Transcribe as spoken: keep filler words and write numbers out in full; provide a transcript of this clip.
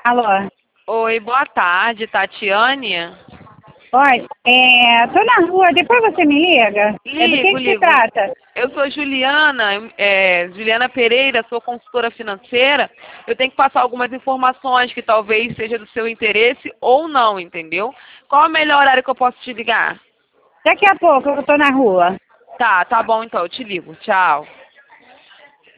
Alô? Oi, boa tarde, Tatiane. Oi, é, tô na rua, depois você me liga? É do que Ligo, que se ligo. trata? Eu sou Juliana, é, Juliana Pereira, sou consultora financeira. Eu tenho que passar algumas informações que talvez seja do seu interesse ou não, entendeu? Qual é o melhor horário que eu posso te ligar? Daqui a pouco eu tô na rua. Tá, tá bom então, eu te ligo. Tchau.